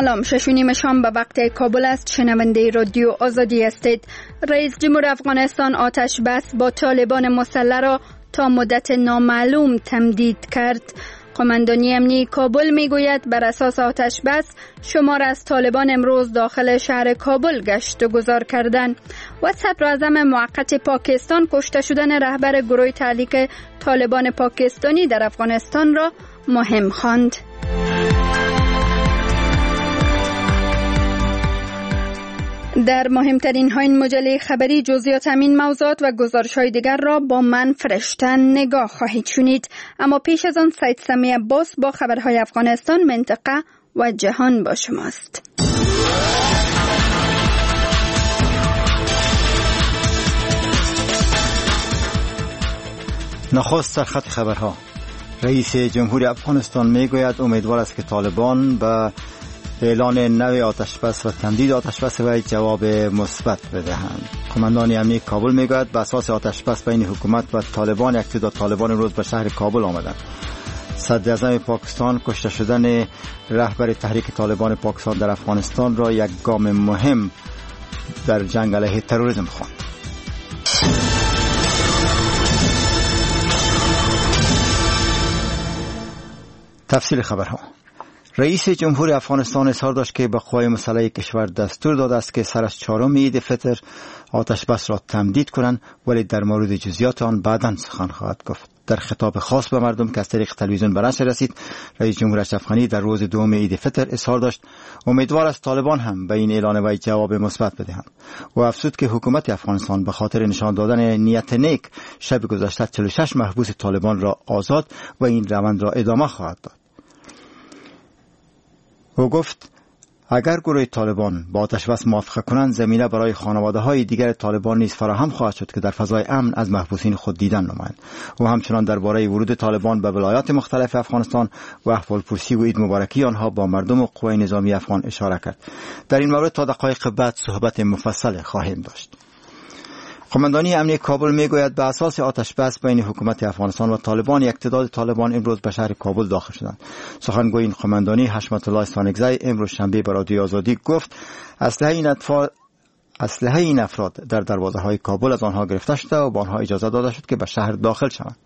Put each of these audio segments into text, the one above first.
سلام، 6:30 شام به وقت کابل است. شنونده رادیو آزادی هستید. رئیس جمهور افغانستان آتش بس با طالبان مسلح را تا مدت نامعلوم تمدید کرد. قماندانی امنیتی کابل میگوید بر اساس آتش بس شمار از طالبان امروز داخل شهر کابل گشت و گذار کردند و صدر اعظم موقت پاکستان کشته شدن رهبر گروه تحریک طالبان پاکستانی در افغانستان را مهم خواند. در مهمترین های این مجله خبری جزئیات همین موضوعات و گزارش های دیگر را با من فرشته نگاه خواهید شنید. اما پیش از آن سید سمی عباس با خبرهای افغانستان، منطقه و جهان با شماست. نخست سرخط خبرها. رئیس جمهور افغانستان میگوید امیدوار است که طالبان به اعلان نوی آتشبس و تمدید آتشبس و جواب مثبت بدهند. قماندان امنیتی کابل میگوید به اساس آتشبس بین حکومت و طالبان، یک تعداد طالبان امروز به شهر کابل آمدند. صدر اعظم پاکستان کشته شدن رهبر تحریک طالبان پاکستان در افغانستان را یک گام مهم در جنگ علیه تروریسم خواند. تفصیل خبرها. رئیس جمهور افغانستان اظهار داشت که به قوای مسلح کشور دستور داده است که سر از 4 عید فطر آتش بس را تمدید کنند، ولی در مورد جزئیات آن بعداً سخن خواهد گفت. در خطاب خاص به مردم که از طریق تلویزیون به نشر رسید، رئیس جمهور اشرف غنی در روز 2 عید فطر اظهار داشت امیدوار است طالبان هم به این اعلان وی جواب مثبت بدهند و افزود که حکومت افغانستان به خاطر نشان دادن نیت نیک شب گذشته 46 محبوس طالبان را آزاد و این روند را ادامه خواهد داد. او گفت اگر گروه طالبان با آتشبس موافقه کنند، زمینه برای خانواده‌های دیگر طالبان نیز فراهم خواهد شد که در فضای امن از محبوسین خود دیدن نمایند. و همچنان درباره ورود طالبان به ولایات مختلف افغانستان و احوالپرسی و عید مبارکی آنها با مردم و قوای نظامی افغان اشاره کرد. در این مورد تا دقایق بعد صحبت مفصل خواهیم داشت. قماندانی امنیتی کابل میگوید به اساس آتش بس بین حکومت افغانستان و طالبان، یک تعداد طالبان امروز به شهر کابل داخل شدند. سخنگوی این قماندانی حشمت الله سانگزی امروز شنبه به رادیو آزادی گفت اسلحه این افراد در دروازه‌های کابل از آنها گرفته شده و به آنها اجازه داده شد که به شهر داخل شوند.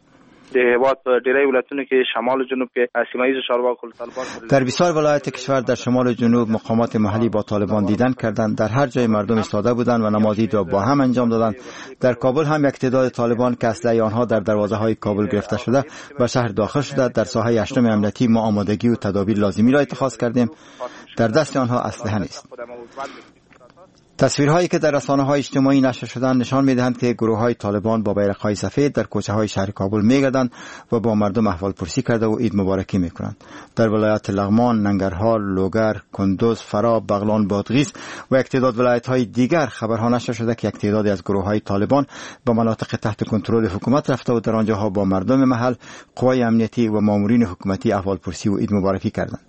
در بسیار ولایات کشور در شمال و جنوب مقامات محلی با طالبان دیدن کردند. در هر جای مردم ایستاده بودند و نماز عید را با هم انجام دادند. در کابل هم یک تعداد طالبان که اسلحه آنها در دروازه‌های کابل گرفته شده به شهر داخل شده. در ساحه 8 امنیتی ما آمادگی و تدابیر لازمی را اتخاذ کردیم. در دست آنها اسلحه نیست. تصویرهایی که در رسانه‌های اجتماعی نشر شدند نشان می‌دهند که گروه‌های طالبان با بیرق‌های سفید در کوچه‌های شهر کابل می‌گردند و با مردم احوالپرسی کرده و عید مبارکی می‌کنند. در ولایات لغمان، ننگرهار، لوگر، کندوز، فرا، بغلان، بادغیس و یک تعداد ولایت‌های دیگر خبرها نشر شده که یک تعدادی از گروه‌های طالبان به مناطق تحت کنترل حکومت رفته و در آنجاها با مردم محل، قوای امنیتی و مامورین حکومتی احوالپرسی و عید مبارکی کردند.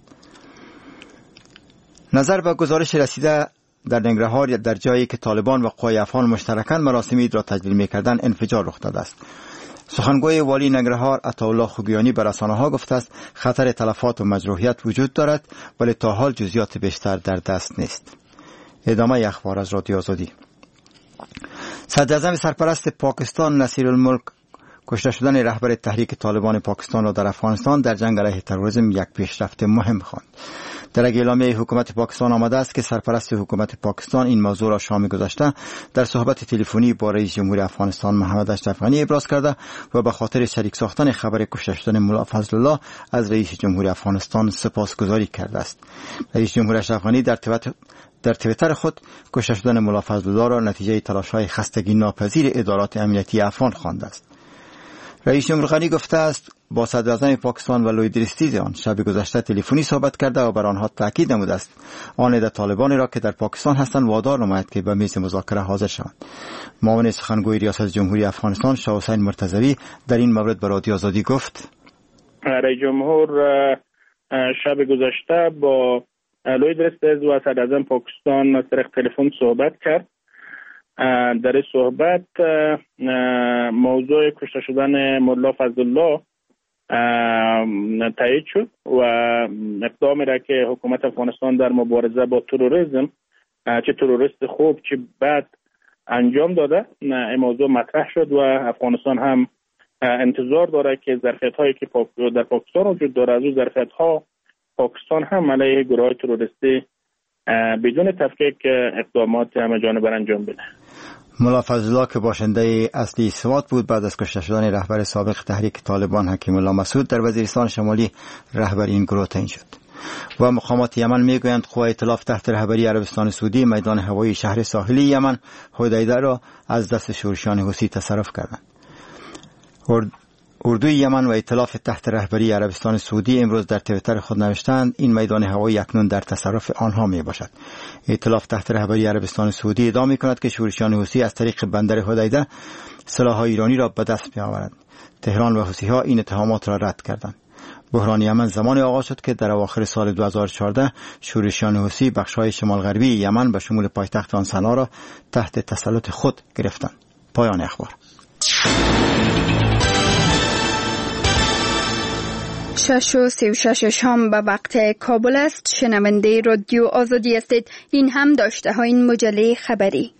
نظر به گزارش رسیده در ننگرهار در جایی که طالبان و قوای افغان مشترکاً مراسم عید را تجلیل می‌کردند انفجار رخ داده است. سخنگوی والی ننگرهار عطاالله خوگیانی به رسانه‌ها گفته است خطر تلفات و مجروحیت وجود دارد ولی تا حال جزئیات بیشتر در دست نیست. ادامه اخبار از رادیو آزادی. صدر اعظم سرپرست پاکستان نصیرالملک کشته شدن رهبر تحریک طالبان پاکستان را در افغانستان در جنگ علیه تروریسم یک پیشرفت مهم خواند. در اعلامیه حکومت پاکستان آمده است که سرپرست حکومت پاکستان این موضوع را شام گذشته در صحبت تلفنی با رئیس جمهور افغانستان محمد اشرف غنی ابراز کرده و به خاطر شریک ساختن خبر کشته شدن ملا فضل الله از رئیس جمهور افغانستان سپاسگزاری کرده است. رئیس جمهور اشرف غنی در توییتر خود کشته شدن ملا فضل الله را نتیجه تلاش‌های خستگی ناپذیر ادارات امنیتی افغان خوانده است. رئیس جمهور غنی گفته است با صدر اعظم پاکستان و لویدریستیز آن شب گذشته تلفنی صحبت کرده و بر آنها تاکید نموده است آن طالبان را که در پاکستان هستند وادار نماید که به میز مذاکره حاضر شوند. معاون سخنگوی ریاست جمهوری افغانستان شاه حسین مرتضوی در این مورد به رادیو آزادی گفت رئیس جمهور شب گذشته با لویدریستیز و صدر اعظم پاکستان از طریق تلفن صحبت کرد. در این صحبت موضوع کشته شدن ملا فضل الله تایید شد و اقدامی را که حکومت افغانستان در مبارزه با تروریسم، چه تروریست خوب چه بد، انجام داده، این موضوع مطرح شد و افغانستان هم انتظار داره که ظرفیت‌هایی که در پاکستان وجود داره، از اون ظرفیت‌ها پاکستان هم علیه گروه‌های تروریستی بدون تفکیک اقدامات همه جانبه انجام بده. ملا فضلالله که باشنده اصلی سوات بود، بعد از کشته شدن رهبر سابق تحریک طالبان حکیم الله مسعود در وزیرستان شمالی رهبر این گروه تعیین شد. و مقامات یمن میگویند قوای ائتلاف تحت رهبری عربستان سعودی میدان هوایی شهر ساحلی یمن حدیده را از دست شورشیان حوثی تصرف کردند. اردوی یمن و ائتلاف تحت رهبری عربستان سعودی امروز در توییتر خود نوشتند این میدان هوایی اکنون در تصرف آنها می باشد. ائتلاف تحت رهبری عربستان سعودی ادعا می کند که شورشیان حوثی از طریق بندر حدیده سلاح‌های ایرانی را به دست می‌آورند. تهران و حوثی‌ها این اتهامات را رد کردند. بحران یمن زمانی آغاز شد که در اواخر سال 2014 شورشیان حوثی بخش‌های شمال غربی یمن به شمول پایتخت آن صنعا را تحت تسلط خود گرفتند. پایان اخبار. 6:36 شام به وقت کابل است. شنونده رادیو آزادی هستید. این هم داشته ها این مجله خبری.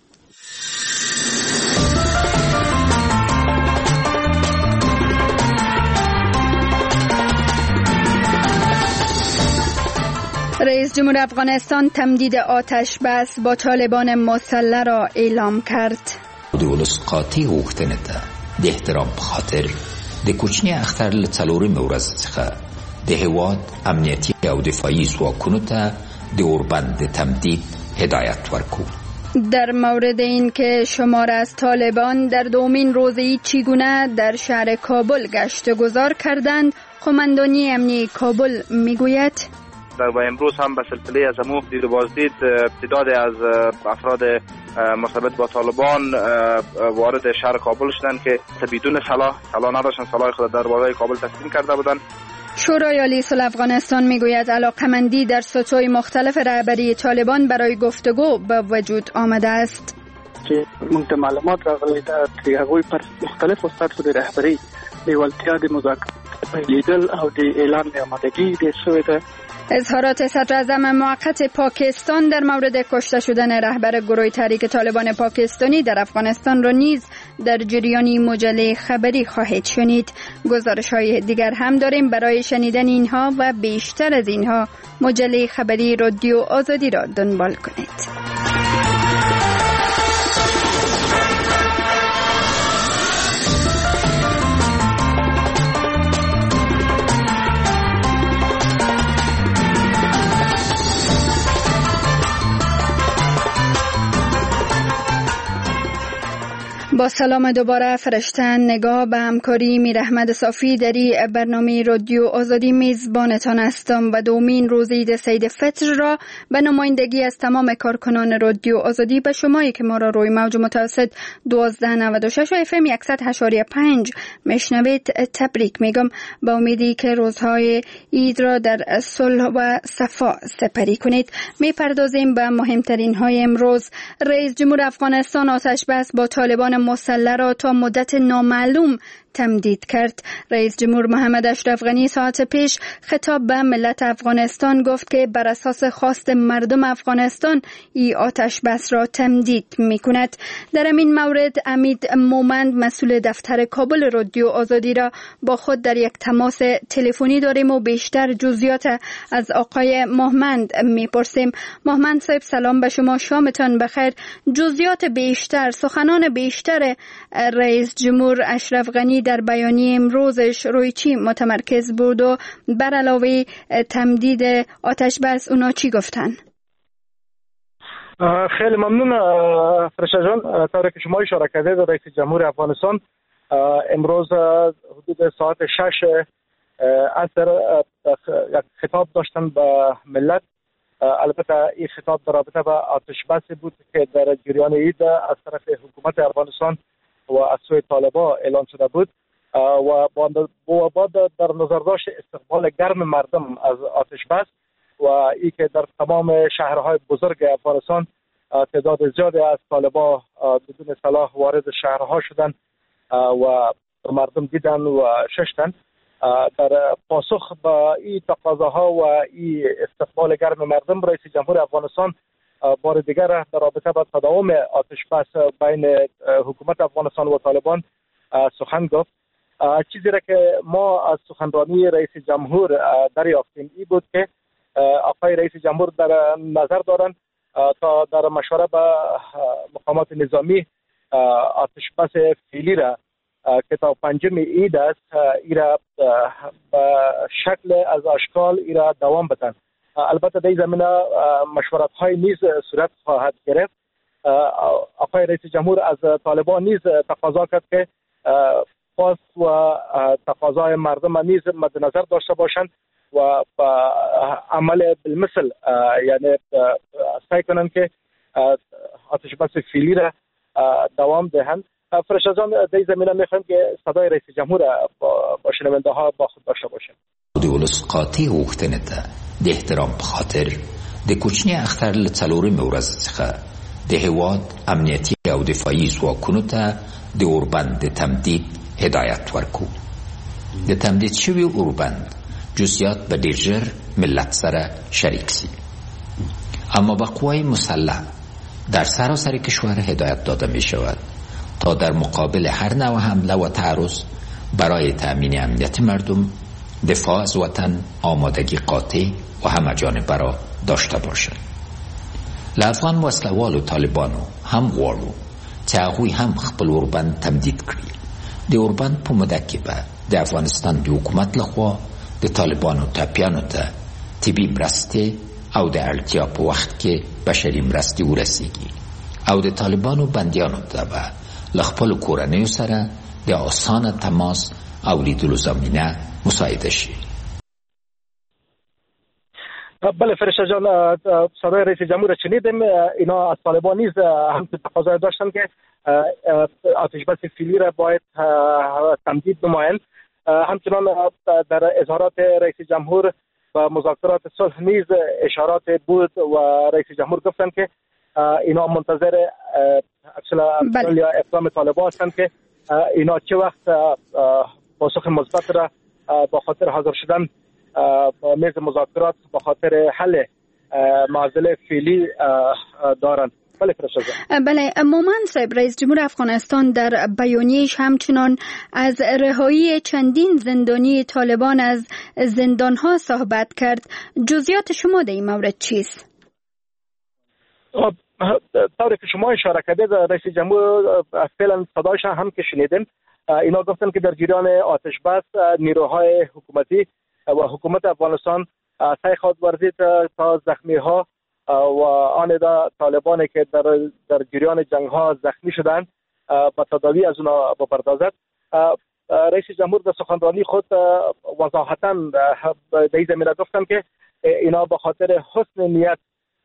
رئیس جمهور افغانستان تمدید آتش بس با طالبان مسلح را اعلام کرد. دولس قاطع غوښتنه د احترام په خاطر د کوچنی اختر له څلورمې ورځې څخه د هیواد امنیتي او دفاعي ځواکونو ته د اوربند تمدید هدایت ورکو. در مورد این که شمار از طالبان در دومین روزی چگونه در شهر کابل گشت گذار کردند، قماندانی امنیتی کابل میگوید و امروز هم به سلسله از همون دید و بازدید تعداد از افراد مرتبط با طالبان وارد شهر کابل شدند که بدون سلاح نداشتن، سلاح خود در بالای کابل تسلیم کرده بودند. شورای عالی صلح افغانستان میگوید علاقمندی در سطوح مختلف رهبری طالبان برای گفتگو به وجود آمده است. که موږ معلومات راغلي د هغوی پر مختلفو سطحو د رهبری لیوالتیا د مذاکرات لیدل او د اعلان د آمادگی د شوی ده. اظهارات صدر اعظم موقت پاکستان در مورد کشته شدن رهبر گروه تحریک طالبان پاکستانی در افغانستان را نیز در جریان مجله خبری خواهید شنید. گزارش‌های دیگر هم داریم. برای شنیدن اینها و بیشتر از اینها مجله خبری رادیو آزادی را دنبال کنید. با سلام دوباره فرشتن نگاه به همکاری میر احمد صافی در برنامه رادیو آزادی میزبانتان هستم و دومین روز عید سید فطر را به نمایندگی از تمام کارکنان رادیو آزادی به شمایی که ما را روی موج متوسط 1296 و FM 100.5 میشنوید تبریک میگم. با امیدی که روزهای عید را در صلح و صفا سپری کنید. میپردازیم به مهمترین های امروز. رئیس جمهور افغانستان آتش بس با طالبان مسلح را تا مدت نامعلوم تمدید کرد. رئیس جمهور محمد اشرف غنی ساعت پیش خطاب به ملت افغانستان گفت که بر اساس خواست مردم افغانستان ای آتش بس را تمدید می کند. در این مورد امید مومند مسئول دفتر کابل رادیو آزادی را با خود در یک تماس تلفنی داریم و بیشتر جزئیات از آقای محمد می پرسیم. محمد صاحب سلام به شما، شامتان بخیر. جزئیات بیشتر، سخنان بیشتر رئیس جمهور اشرف غنی در بیانیه امروزش روی چی متمرکز بود و بر علاوه تمدید آتش بس اونا چی گفتن؟ خیلی ممنون فرشته جان. طوری که شما اشاره کردید رئیس جمهور افغانستان امروز حدود ساعت 6 عصر یک خطاب داشتن به ملت. البته این خطاب در رابطه با آتش بس بود که در جریان عید از طرف حکومت افغانستان و از سوی طالبان اعلان شده بود و با در نظر داشت استقبال گرم مردم از آتش بس و ای که در تمام شهرهای بزرگ افغانستان تعداد زیادی از طالبان بدون سلاح وارد شهرها شدند و مردم دیدن و ششتن. در پاسخ به این تقاضاها و این استقبال گرم مردم، رئیس جمهور افغانستان بار دیگر در رابطه با تداوم آتش بس بین حکومت افغانستان و طالبان سخن گفت. چیزی را که ما از سخنرانی رئیس جمهور دریافتیم این بود که آقای رئیس جمهور در نظر دارند تا در مشوره با مقامات نظامی آتش بس فعلی را که تا 5 عید است ایرا به شکل از اشکال ایرا دوام بدن. البته در این زمینه مشورت های نیز صورت خواهد گرفت. آقای رئیس جمهور از طالبان نیز تقاضا کرد که خواست و تقاضای مردم نیز مد نظر داشته باشند و عمل بالمثل یعنی سعی کنند که آتش بس فعلی را دوام دهند. فرشاد جان، در این زمینه میخوایم که صدای رئیس جمهور با شنونده ها با خود داشته باشیم. دولس قاطع غوښتنه د احترام په خاطر د کوچني اختر له څلورمې ورځې څخه د هېواد امنیتي او دفاعي ځواکونو ته د اوربند د تمدید هدایت ورکړو. د تمدید شوي اوربند جزئیات به ډېر ژر ملت سره شریک سي، اما به قوای مسلح در سراسر کشور هدایت داده می شود تا در مقابل هر نوع حمله و تعرض برای تأمین امنیت مردم، دفاع از وطن آمادگی قاطع و همه‌جانبه را داشته باشد. له افغان وسلهوالو طالبانو هم غواړو چې هغوی هم خپل اوربند تمدید کړي. د اوربند په موده کې به د افغانستان د حکومت لخوا د طالبانو ټپیانو ته طبي مرستې او د اړتیا په وخت کې بشري مرستې ورسیږي او د طالبانو بندیانو ته به له خپلو کورنیو سره د آسانه تماس او لیدلو زمینه مساعده شي. بله فرشته جان، صدای رئیس جمهور شنیدیم. اینا از طالبان نیز هم تقاضا داشتن که آتش بس فعلی را باید تمدید نمایند. همچنان در اظهارات رئیس جمهور و مذاکرات صلح نیز اشارات بود و رئیس جمهور گفتن که اینا منتظر یا اقدام طالبان هستند که اینا چه وقت پاسخ مثبت را با خاطر حاضر شدن میز مذاکرات با خاطر حل معضله فعلی دارند. بله مومن صاحب، رئیس جمهور افغانستان در بیانیه‌اش همچنان از رهایی چندین زندانی طالبان از زندان‌ها صحبت کرد. جزئیات شما در این مورد چیست؟ طوری که شما اشاره کردید رئیس جمهور فعلا صدایش هم که شنیدیم، اینا گفتن که در جریان آتش بس نیروهای حکومتی و حکومت افغانستان سعی خواهد ورزید تا زخمی ها و آن طالبانی که در جریان جنگ ها زخمی شدند با تداوی از اونا بپردازد. رئیس جمهور در سخنرانی خود وضاحتاً در این زمینه گفتن که اینا به خاطر حسن نیت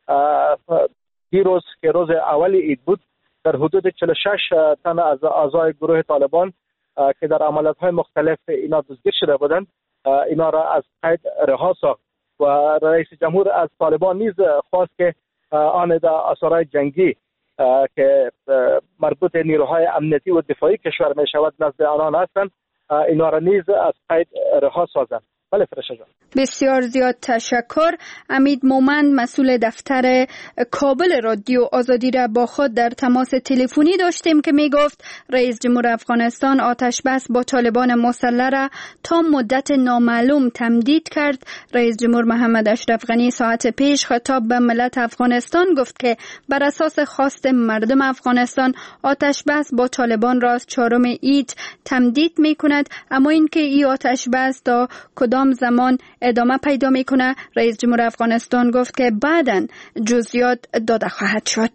دیروز که روز اول عید بود در حدود 46 تن از اعضای گروه طالبان که در عملیات‌های مختلف اینا دستگیر شده بودند اینا را از قید رها ساخت و رئیس جمهور از طالبان نیز خواست که آن اثرهای جنگی که مربوط نیروهای امنیتی و دفاعی کشور می شود نزد آنان هستند اینا را نیز از قید رها سازند. بله فرشته جان، بسیار زیاد تشکر. امید مومند مسئول دفتر کابل رادیو آزادی را با خود در تماس تلفنی داشتیم که می گفت رئیس جمهور افغانستان آتش بس با طالبان مسلح را تا مدت نامعلوم تمدید کرد. رئیس جمهور محمد اشرف غنی ساعت پیش خطاب به ملت افغانستان گفت که بر اساس خواست مردم افغانستان آتش بس با طالبان را از 4 عید تمدید می کند، اما اینکه این آتش بس تا کدام زمان ادامه پیدا میکنه رئیس جمهور افغانستان گفت که بعداً جزئیات داده خواهد شد.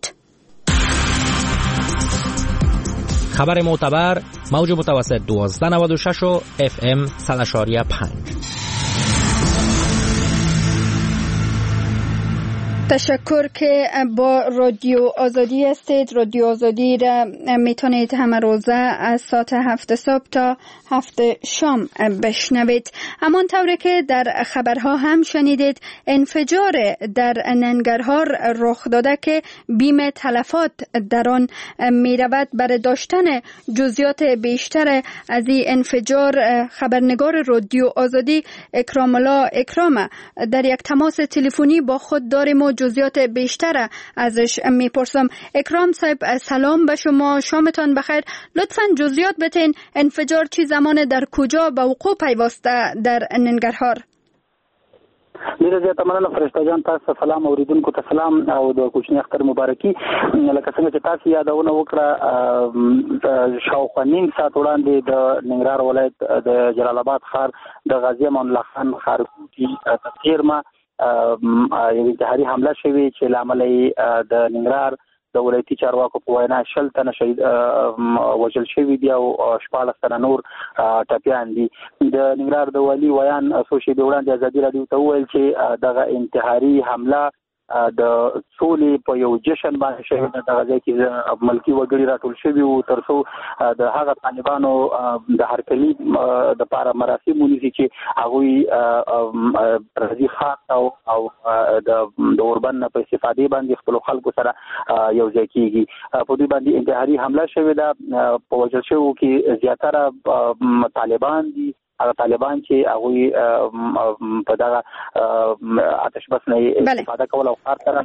خبر معتبر موج متوسط 1296 و FM 100.5. تشکر که با رادیو آزادی هستید. رادیو آزادی را میتونید همه روزه از ساعت 7 صبح تا 7 شام بشنوید. همان طوری که در خبرها هم شنیدید، انفجار در ننگرهار رخ داده که بیم تلفات در آن می رود. برای داشتن جزئیات بیشتر از این انفجار، خبرنگار رادیو آزادی اکرام الله اکرام در یک تماس تلفنی با خود داریم و جزئیات بیشتر ازش میپرسم. اکرام صاحب سلام به شما، شامتان بخیر. لطفاً جزئیات بتین، انفجار چی زمان در کجا به وقوع پیوسته در ننگرهار؟ ډیره زیاته مننه فرشته جان، تاسو سلام اوریدونکو ته سلام او د کوچنی اختر مبارکي. لکه څنګه چې تاسو یادونه وکړه، شاوخوا نیم ساعت وړاندې د ننګرهار ولایت د جلال آباد ښار د غازي امان الله خان ښارګوټي په څیرمه یو انتحاري حمله شوې چې له امله یې د ننګرهار د ولایتي چارواکو په وینا 60 تنه شهید وژل شوي دي او 14 تنه نور ټپیان دي. د ننګرهار د والي ویان څو شېبې وړاندې ازادي راډیو ته وویل چې دغه انتحاري حمله د سولې په یو جشن باندې شوې ده. دغه ځای کې ملکي وګړي راټول شوي وو تر څو د هغه طالبانو د هرکلي دپاره مراسم ونیسي چې هغوی راځي خاص او د اوربند نه په استفادې باندې خپلو خلکو سره یو ځای کېږي. په دوی باندې انتحاري حمله شوې ده. په وژل شویو کې زیاتره طالبان دي، هغه طالبان چې هغوی په دغه آتش بس نه استفاده کول او کار سره.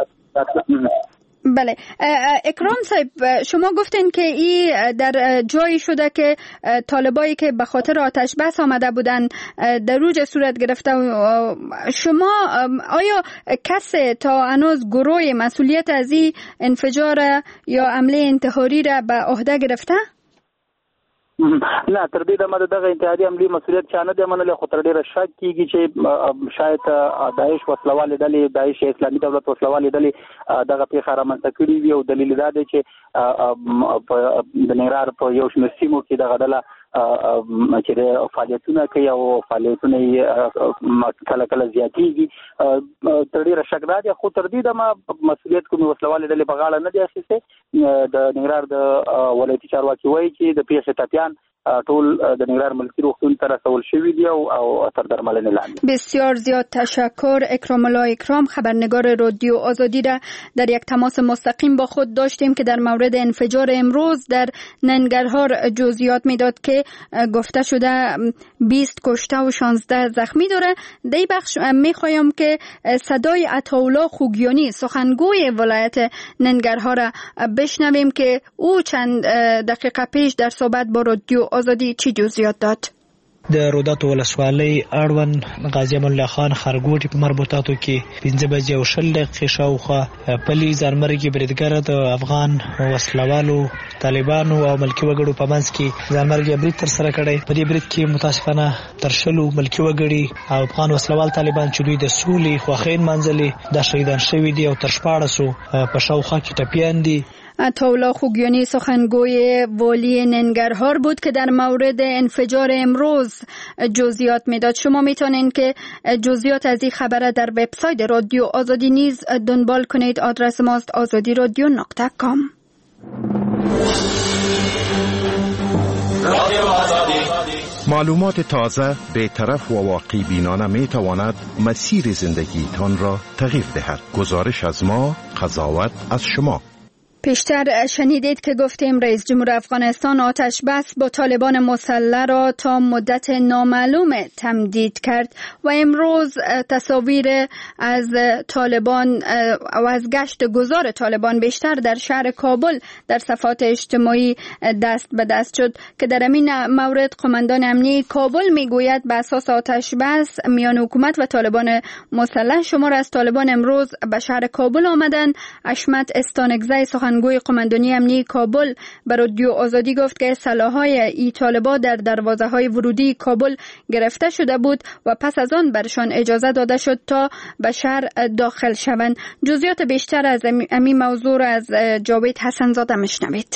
بله اکرام صاحب، شما گفتین که این در جایی شده که طالبایی که به خاطر آتش بس آمده بودن در روج صورت گرفته. شما آیا کسی تا هنوز گروه مسئولیت از این انفجار یا عمله انتحاری را به عهده گرفته؟ نه، تر دې دمه دغه انتحاري عملي مسؤلیت چا نه دی منلی، خو تر ډېره شک کېږي چې شاید داعش وسلوالې ډلې، داعش اسلامي دولت وسلوالې ډلې دغه پیښه رامنځته کړې وي. او دلیل دا دی چې د ننګرهار په یو شمېر سیمو کې دغه ډله چې فعالیتونه کوي او فعالیتونه یې کله کله زیاتېږي. تر ډېره شک دا دی، خو تر دې دمه مسؤلیت کومې وسلوالې ډلې په غاړه نه دی اخیستی. د ننګرهار د ولایتي چارواکي وایي چې د پیښې ټپیان ټول د ننګرهار ملکي روغتون ته رسول شوي دي او تر درملنې لاندې. بسیار زیاد تشکر. اکرام الله اکرام، خبرنگار رادیو آزادی را در یک تماس مستقیم با خود داشتیم که در مورد انفجار امروز در ننگرهار جزئیات میداد که گفته شده 20 کشته و 16 زخمی داره. در این بخش میخوایم که صدای عطاالله خوگیانی سخنگوی ولایت ننگرهار را بشنویم که او چند دقیقه پیش در صحبت با رادیو آزادی چی جزئیات داد. د روداتو ولسوالۍ اړوند غازي امان الله خان ښارګوټي په مربوطاتو کې 15 بجې او 20 دقیقې شاوخوا پلي ځانمرګي بریدګر د افغان وسلوالو، طالبانو او ملکي وګړو په منځ کې ځانمرګي برید ترسره کړی. په دې برید کې متاسفانه تر 20 ملکي وګړي او افغان وسلوال طالبان چې دوی د سولې خوښۍ نمانځلې دا شهیدان شوي دي او تر 14 په شاوخوا کې ټپیان دي. عطاالله خوگیانی سخنگوی والی ننگرهار بود که در مورد انفجار امروز جزئیات میداد. شما میتونین که جزئیات از این خبر در وبسایت رادیو آزادی نیز دنبال کنید. آدرس ماست azadiradyo.com. معلومات تازه، بی‌طرف و واقعی بینانه می تواند مسیر زندگیتان را تغییر دهد. گزارش از ما، قضاوت از شما. پیشتر شنیدید که گفتیم رئیس جمهور افغانستان آتش بس با طالبان مسلح را تا مدت نامعلوم تمدید کرد و امروز تصاویر از طالبان و از گشت گذار طالبان بیشتر در شهر کابل در صفحات اجتماعی دست به دست شد که در این مورد قماندان امنیه کابل میگوید به اساس آتش بس میان حکومت و طالبان مسلح شمار از طالبان امروز به شهر کابل آمدند. اشمت استانگزی سخنگوی قماندانی امنیه کابل به رادیو آزادی گفت که سلاح‌های ای طالبا در دروازه‌های ورودی کابل گرفته شده بود و پس از آن برشان اجازه داده شد تا به شهر داخل شوند. جزئیات بیشتر از این موضوع را از جاوید حسن زاده میشنوید.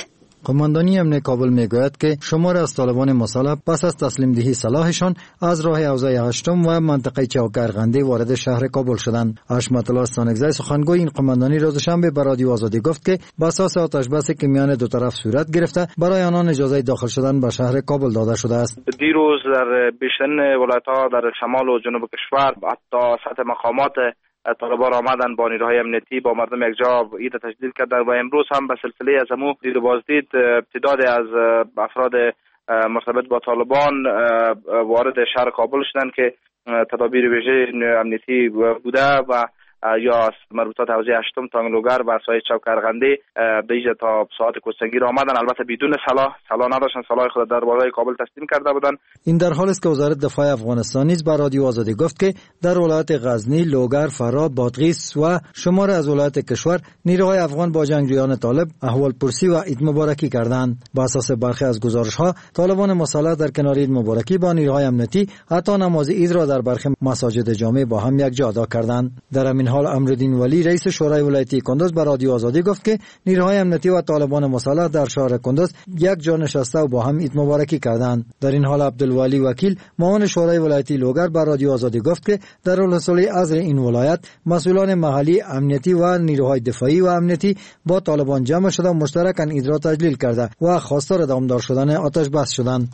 قماندانی امن کابل میگوید که شمار از طالبان مسلح پس از تسلیم دهی سلاحشان از راه حوزه هشتم و منطقه چوکرغنده وارد شهر کابل شدند. حشمت الله سانگزی سخنگوی این قماندانی روز شنبه به رادیو آزادی گفت که بر اساس آتش بسی که میان دو طرف صورت گرفته برای آنان اجازه داخل شدن به شهر کابل داده شده است. دیروز در بیشتر ولایت‌ها در شمال و جنوب کشور حتی سطح مقامات طالبان آمدن با نیروهای امنیتی با مردم یک جا عید تجلیل کردن و امروز هم به سلسله از همو دید و بازدید تعدادی از افراد مرتبط با طالبان وارد شهر کابل شدن که تدابیر ویژه امنیتی بوده و یا مربوطات حوزه هشتم تانگلوگر و سایه چوکرغنده بیجه تا ساعت کوسنگیر آمدن. البته بدون سلاح نداشتن، سلاح خود در بالای کابل تسلیم کرده بودن. این در حالی است که وزارت دفاع افغانستان نیز به رادیو آزادی گفت که در ولایت غزنی، لوگر، فرا، بادغیس و شمار از ولایت کشور نیروهای افغان با جنگجویان طالب احوالپرسی و عید مبارکی کردند. با اساس برخی از گزارش‌ها طالبان مسلح در کنار عید مبارکی با نیروهای امنیتی حتی نماز عید را در برخی مساجد جامع با هم یک جا ادا کردند. در همین حال امرالدین ولی رئیس شورای ولایتی کندوز به رادیو آزادی گفت که نیروهای امنیتی و طالبان مسلح در شهر کندوز یک جا نشسته و با هم عید مبارکی کردند. در این حال عبدالولی وکیل معاون شورای ولایتی لوگر به رادیو آزادی گفت که در ولسوالی عصر این ولایت مسئولان محلی امنیتی و نیروهای دفاعی و امنیتی با طالبان جمع شده و مشترکاً عید را تجلیل کرده و خواستار دامدار شدن آتش بس شدند.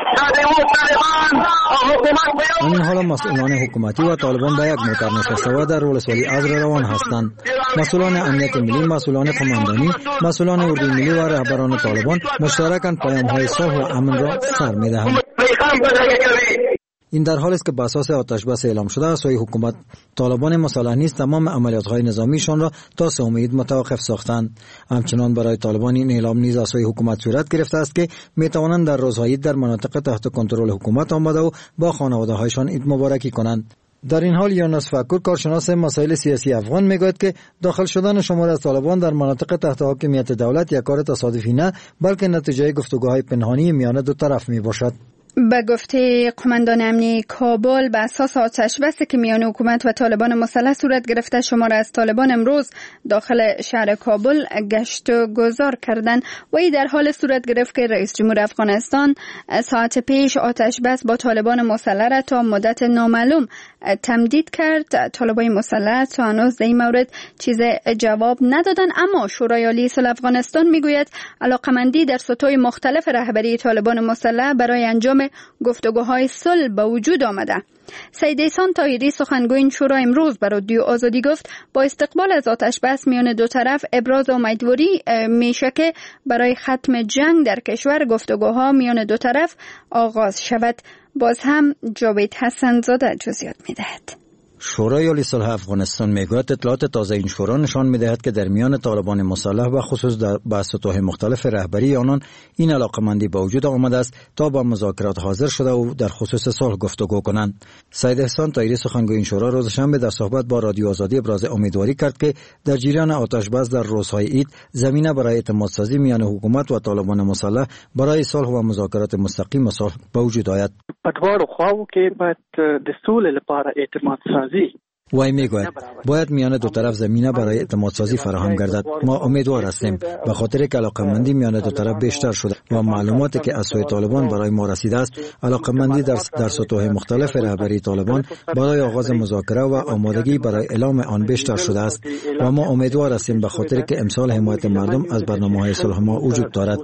این حال مسئولان حکومتی و طالبان به یک موتر نشسته و در ولسوالی عصر روان هستند. مسئولان امنیت ملی، مسئولان قماندانی، مسئولان اردوی ملی و رهبران طالبان مشترکاً پیام‌های صلح و امن را سر می‌دهند. این در حالی است که بر اساس آتش بس اعلام شده از سوی حکومت طالبان مسلح نیز تمام عملیات‌های نظامیشان را تا 3 امید متوقف ساختند. همچنان برای طالبان این اعلام نیز از سوی حکومت صورت گرفته است که می‌توانند در روزهای در مناطق تحت کنترل حکومت آمده و با خانواده‌هایشان عید مبارکی کنند. در این حال یونس فکور کارشناس مسائل سیاسی افغان میگوید که داخل شدن شمار از طالبان در مناطق تحت حاکمیت دولت یک کار تصادفی نه بلکه نتیجه گفتگوهای پنهانی میان دو طرف میباشد. به گفته قماندان امنی کابل به اساس آتش بسی که میان حکومت و طالبان مسلح صورت گرفته شمار از طالبان امروز داخل شهر کابل گشت و گذار کردند و این در حال صورت گرفت که رئیس جمهور افغانستان ساعت پیش آتش بس با طالبان مسلح را تا مدت نامعلوم تمدید کرد. طالبان مسلح تا هنوز در این مورد چیز جواب ندادن، اما شورای عالی صلح افغانستان میگوید علاقمندی در سطوح مختلف رهبری طالبان مسلح برای انجام گفتگوهای صلح به وجود آمده. سید احسان طاهری سخنگوی این شورا امروز بر رادیو آزادی گفت با استقبال از آتش بس میان دو طرف ابراز امیدواری میشه که برای ختم جنگ در کشور گفتگوها میان دو طرف آغاز شود. باز هم جاوید حسن زاده جزئیات میدهد. شورای عالی صلح افغانستان میگوید اطلاعات تازه این شورا نشان میدهد که در میان طالبان مسلح و خصوص در سطوح مختلف رهبری آنان این علاقمندی به وجود آمده است تا با مذاکرات حاضر شده و در خصوص صلح گفتگو کنند. سید احسان طاهری سخنگوی این شورا روز شنبه در صحبت با رادیو آزادی ابراز امیدواری کرد که در جریان آتش بس در روزهای عید زمینه برای اعتماد سازی میان حکومت و طالبان مسلح برای صلح و مذاکرات مستقیم و صلح به وجود آید. پدوار خواهو که باید د سولې لپاره اعتماد سازی وای میگوید باید میان دو طرف زمینه برای اعتماد سازی فراهم گردد. ما امیدوار هستیم به خاطر که علاقمندی میان دو طرف بیشتر شده و معلوماتی که از سوی طالبان برای ما رسیده است علاقمندی در سطوح مختلف رهبری طالبان برای آغاز مذاکره و آمادگی برای اعلام آن بیشتر شده است و ما امیدوار هستیم به خاطر که امسال حمایت مردم از برنامه‌های صلح ما وجود دارد.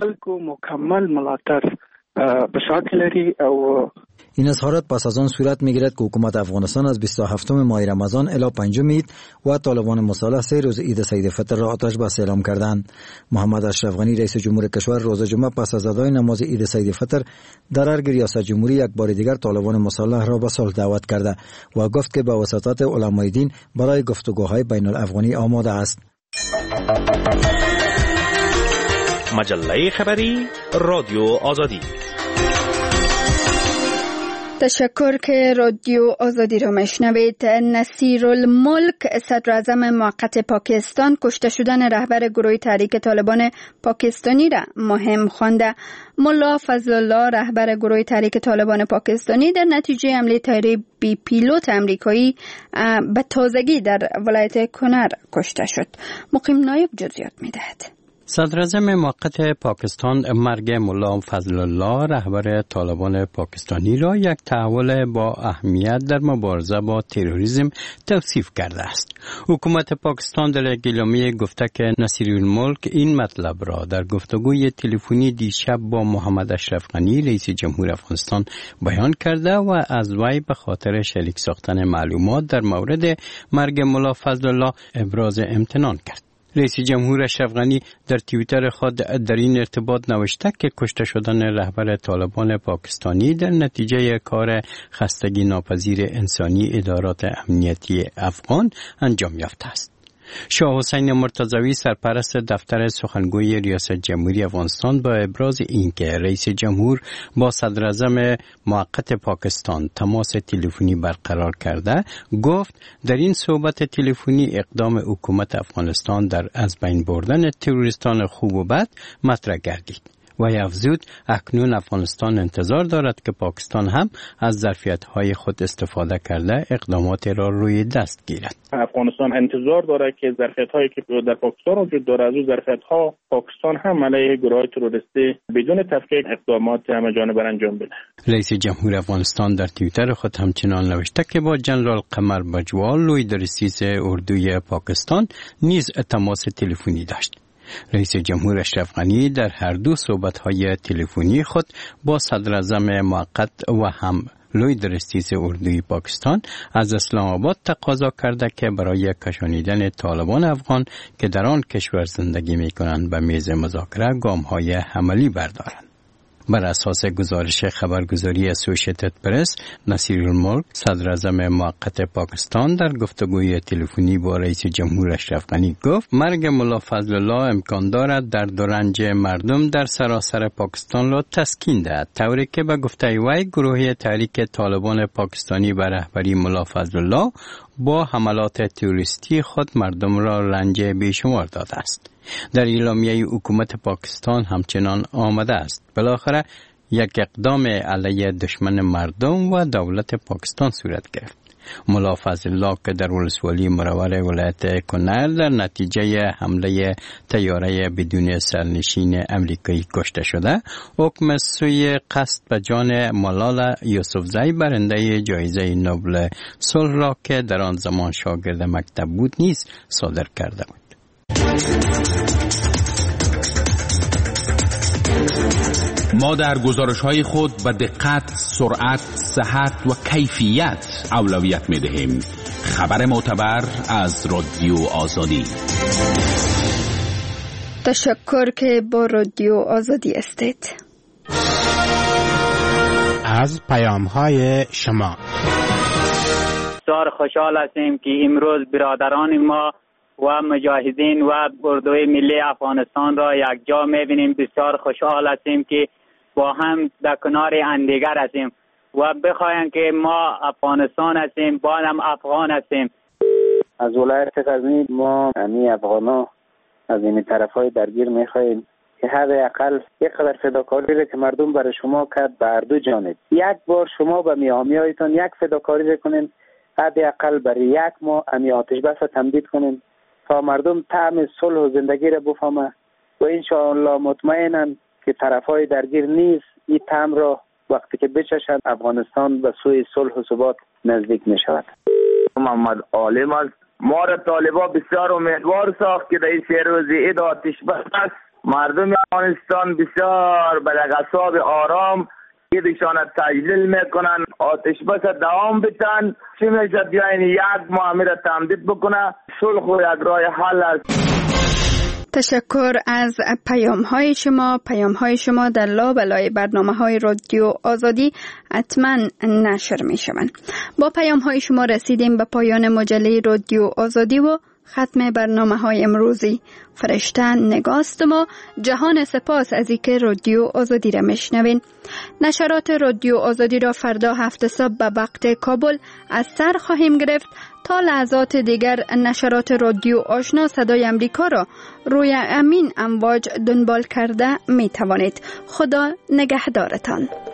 این اظهارات پس از آن صورت میگیرد که حکومت افغانستان از 27 ماه رمضان الی 5 عید و طالبان مسلح 3 روز عید سید فطر را آتش بس اعلام کردند. محمد اشرف غنی رئیس جمهور کشور روز جمعه پس از ادای نماز عید سید فطر در ارگ ریاست جمهوری یک بار دیگر طالبان مسلح را به صلح دعوت کرده و گفت که با وساطت علمای دین برای گفتگوهای بین الافغانی آماده است. مجله خبری رادیو آزادی. تشکر که رادیو آزادی را مشنوید. نصیرالملک صدر اعظم موقت پاکستان کشته شدن رهبر گروه تحریک طالبان پاکستانی را مهم خوانده. ملا فضل الله رهبر گروه تحریک طالبان پاکستانی در نتیجه حمله طیاره بی پیلوت امریکایی به تازگی در ولایت کنر کشته شد. مقیم نایب جزئیات می‌دهد. صدراعظم موقت پاکستان مرگ ملا فضل الله رهبر طالبان پاکستانی را یک تحول با اهمیت در مبارزه با تروریسم توصیف کرده است. حکومت پاکستان در یک اعلامیه گفته که نصیرالملک این مطلب را در گفتگوی تلفنی دیشب با محمد اشرف غنی رئیس جمهور افغانستان بیان کرده و از وی به خاطر شریک ساختن معلومات در مورد مرگ ملا فضل الله ابراز امتنان کرد. رئیس جمهور اشرف غنی در توییتر خود در این ارتباط نوشته که کشته شدن رهبر طالبان پاکستانی در نتیجه کار خستگی ناپذیر انسانی ادارات امنیتی افغان انجام یافته است. شاه حسین مرتضوی سرپرست دفتر سخنگوی ریاست جمهوری افغانستان با ابراز اینکه رئیس جمهور با صدراعظم موقت پاکستان تماس تلفنی برقرار کرده گفت در این صحبت تلفنی اقدام حکومت افغانستان در از بین بردن تروریستان خوب و بد مطرح گردید. و افزود اکنون افغانستان انتظار دارد که پاکستان هم از ظرفیت‌های خود استفاده کرده اقدامات را روی دست گیرد. افغانستان انتظار دارد که ظرفیت‌هایی که در پاکستان وجود دارد از او ظرفیت‌ها پاکستان هم علیه گروه‌های تروریستی بدون تفکیک اقدامات همه‌جانبه انجام بده. رئیس جمهور افغانستان در توییتر خود همچنان نوشته که با جنرال قمر بجوال لوی درستیز اردوی پاکستان نیز تماس تلفنی داشت. رئیس جمهور اشرف غنی در هر دو صحبت‌های تلفنی خود با صدراعظم موقت و هم لوی درستیز اردوی پاکستان از اسلام آباد تقاضا کرده که برای کشانیدن طالبان افغان که در آن کشور زندگی می‌کنند به میز مذاکره گام‌های عملی بردارند. بر اساس گزارش خبرگزاری اسوسییتد پرس، نصیرالملک صدراعظم موقت پاکستان در گفتگوی تلفنی با رئیس جمهور اشرف غنی گفت مرگ ملا فضل الله امکان دارد درد و رنج مردم در سراسر پاکستان را تسکین دهد، طوری که به گفته وی گروه تحریک طالبان پاکستانی به رهبری ملا فضل الله با حملات تروریستی خود مردم را رنج بیشمار داده است. در اعلامیه حکومت پاکستان همچنان آمده است بالاخره یک اقدام علیه دشمن مردم و دولت پاکستان صورت گرفت. ملا فضل الله که در ولسوالی مرور ولایت کنر در نتیجه حمله طیاره بدون سرنشین امریکایی کشته شده، حکم سوی قصد به جان ملالا یوسفزئی برنده جایزه نوبل صلح را که در آن زمان شاگرد مکتب بود نیز صادر کرده بود. ما در گزارش‌های خود به دقت، سرعت، صحت و کیفیت اولویت می‌دهیم. خبر معتبر از رادیو آزادی. تشکر که با رادیو آزادی هستید. از پیام‌های شما بسیار خوشحال هستیم که امروز برادران ما و مجاهدین و اردوی ملی افغانستان را یک جا می‌بینیم. بسیار خوشحال هستیم که با هم در کنار همدیگر هستیم و بخوایم که ما افغانستان هستیم، با هم افغان هستیم. از ولایت غزنی ما همین افغانا از این طرفای درگیر می‌خوایم که حداقل یک قدر فداکاری را که مردم برای شما کرد به هر دو جانب، یک بار شما به میامیایتان یک فداکاری کنین، حداقل برای یک ماه امی آتش بس را تمدید کنین تا مردم طعم صلح و زندگی را بفهمه و انشاءالله مطمئنم که طرفای درگیر نیز این طعم را وقتی که بچشند افغانستان به سوی صلح و ثبات نزدیک می شود. محمد عالم است. ما را طالبان بسیار امیدوار ساخت که در این 3 روز عید آتش بس است. مردم افغانستان بسیار به اعصاب آرام ایدشان تجلیل میکنن، آتش بس دوام بتن، چی میشد بیاین یک ماه را تمدید بکنه، صلح و یک راه حل است. تشکر از پیام‌های شما در لابلای برنامه‌های رادیو آزادی حتما نشر می‌شوند. با پیام‌های شما رسیدیم به پایان مجله رادیو آزادی و ختم برنامه‌های امروزی. فرشته نگاست ما جهان سپاس از اینکه رادیو آزادی را میشنوین. نشرات رادیو آزادی را فردا 7 صبح به وقت کابل از سر خواهیم گرفت. تا لحظات دیگر نشرات رادیو آشنا صدای امریکا را روی همین امواج دنبال کرده می توانید. خدا نگهدارتان.